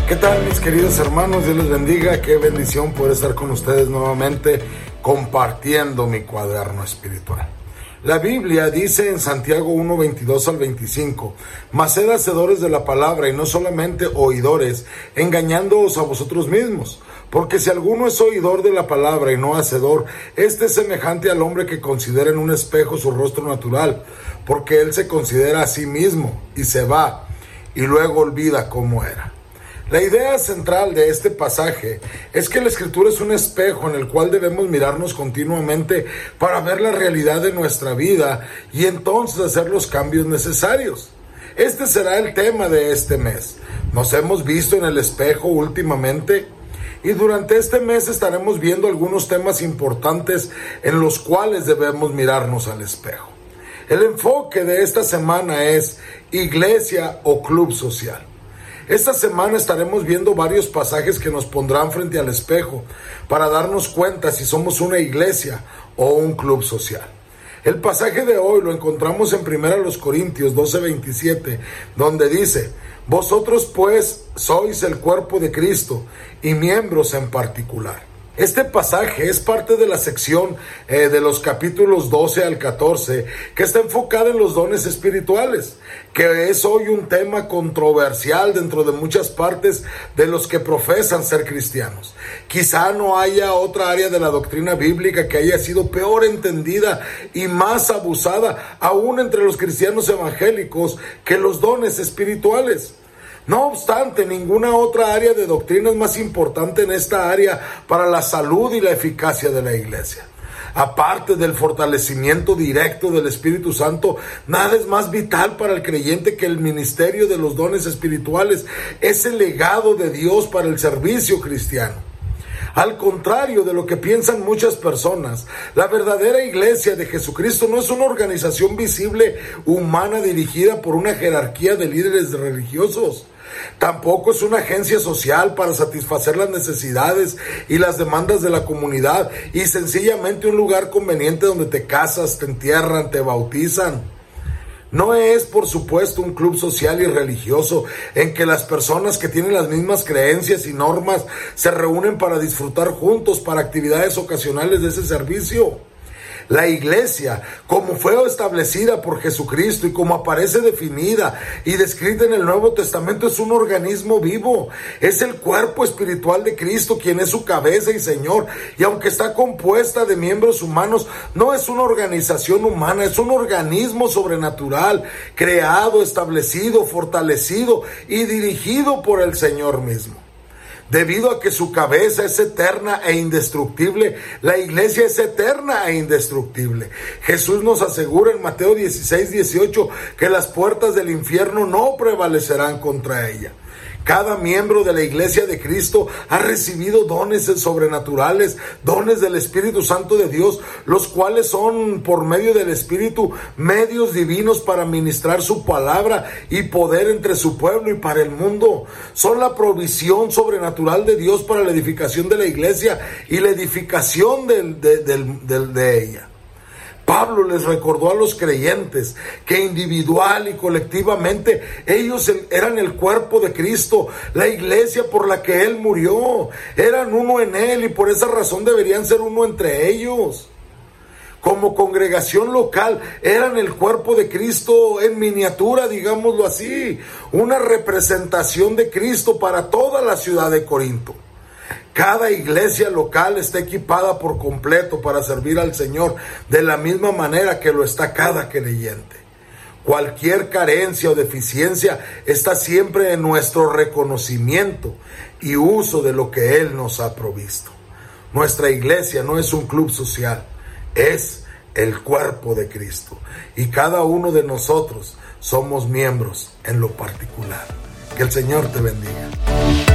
¿Qué tal, mis queridos hermanos? Dios les bendiga. Qué bendición poder estar con ustedes nuevamente compartiendo mi cuaderno espiritual. La Biblia dice en Santiago 1, 22 al 25: mas sed hacedores de la palabra y no solamente oidores, engañándoos a vosotros mismos. Porque si alguno es oidor de la palabra y no hacedor, este es semejante al hombre que considera en un espejo su rostro natural, porque él se considera a sí mismo y se va y luego olvida cómo era. La idea central de este pasaje es que la Escritura es un espejo en el cual debemos mirarnos continuamente para ver la realidad de nuestra vida y entonces hacer los cambios necesarios. Este será el tema de este mes. Nos hemos visto en el espejo últimamente y durante este mes estaremos viendo algunos temas importantes en los cuales debemos mirarnos al espejo. El enfoque de esta semana es iglesia o club social. Esta semana estaremos viendo varios pasajes que nos pondrán frente al espejo para darnos cuenta si somos una iglesia o un club social. El pasaje de hoy lo encontramos en 1 Corintios 12:27, donde dice: vosotros pues sois el cuerpo de Cristo y miembros en particular. Este pasaje es parte de la sección de los capítulos 12 al 14 que está enfocada en los dones espirituales, que es hoy un tema controversial dentro de muchas partes de los que profesan ser cristianos. Quizá no haya otra área de la doctrina bíblica que haya sido peor entendida y más abusada aún entre los cristianos evangélicos que los dones espirituales. No obstante, ninguna otra área de doctrina es más importante en esta área para la salud y la eficacia de la iglesia. Aparte del fortalecimiento directo del Espíritu Santo, nada es más vital para el creyente que el ministerio de los dones espirituales. Es el legado de Dios para el servicio cristiano. Al contrario de lo que piensan muchas personas, la verdadera iglesia de Jesucristo no es una organización visible humana dirigida por una jerarquía de líderes religiosos. Tampoco es una agencia social para satisfacer las necesidades y las demandas de la comunidad y sencillamente un lugar conveniente donde te casas, te entierran, te bautizan. No es, por supuesto, un club social y religioso en que las personas que tienen las mismas creencias y normas se reúnen para disfrutar juntos para actividades ocasionales de ese servicio. La iglesia, como fue establecida por Jesucristo y como aparece definida y descrita en el Nuevo Testamento, es un organismo vivo. Es el cuerpo espiritual de Cristo quien es su cabeza y Señor. Y aunque está compuesta de miembros humanos, no es una organización humana, es un organismo sobrenatural, creado, establecido, fortalecido y dirigido por el Señor mismo. Debido a que su cabeza es eterna e indestructible, la iglesia es eterna e indestructible. Jesús nos asegura en Mateo 16:18 que las puertas del infierno no prevalecerán contra ella. Cada miembro de la iglesia de Cristo ha recibido dones sobrenaturales, dones del Espíritu Santo de Dios, los cuales son, por medio del Espíritu, medios divinos para ministrar su palabra y poder entre su pueblo y para el mundo. Son la provisión sobrenatural de Dios para la edificación de la iglesia y la edificación de ella. Pablo les recordó a los creyentes que individual y colectivamente ellos eran el cuerpo de Cristo, la iglesia por la que Él murió. Eran uno en Él y por esa razón deberían ser uno entre ellos. Como congregación local eran el cuerpo de Cristo en miniatura, digámoslo así, una representación de Cristo para toda la ciudad de Corinto. Cada iglesia local está equipada por completo para servir al Señor de la misma manera que lo está cada creyente. Cualquier carencia o deficiencia está siempre en nuestro reconocimiento y uso de lo que Él nos ha provisto. Nuestra iglesia no es un club social, es el cuerpo de Cristo. Y cada uno de nosotros somos miembros en lo particular. Que el Señor te bendiga.